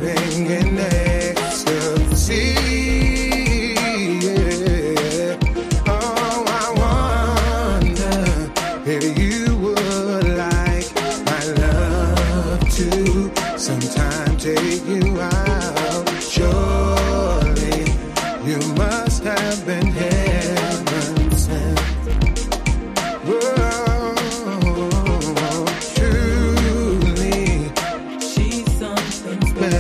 living in ecstasy. Yeah. Oh, I wonder if you would like my love to sometime take you out. Surely you must.